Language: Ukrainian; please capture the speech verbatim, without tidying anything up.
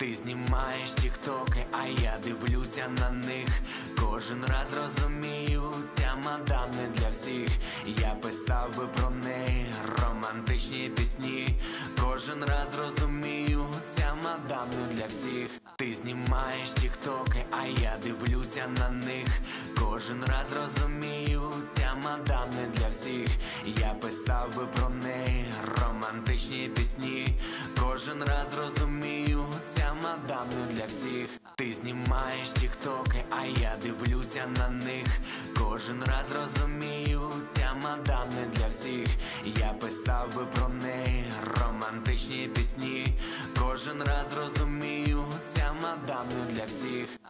Ти знімаєш тіктоки, а я дивлюся на них. Кожен раз розумію, ця мадам не для всіх. Я писав би про неї романтичні пісні. Кожен раз розумію, ця мадам не для всіх. Ти знімаєш тіктоки, а я дивлюся на них. Кожен раз розумію, ця мадам не для всіх. Я писав би про неї романтичні пісні. Кожен раз розумію, ця мадам не для всіх. Ти знімаєш тіктоки, а я дивлюся на них. Кожен раз розумію, ця мадам не для всіх. Я писав би про неї романтичні пісні. Кожен раз розумію, ця мадам не для всіх.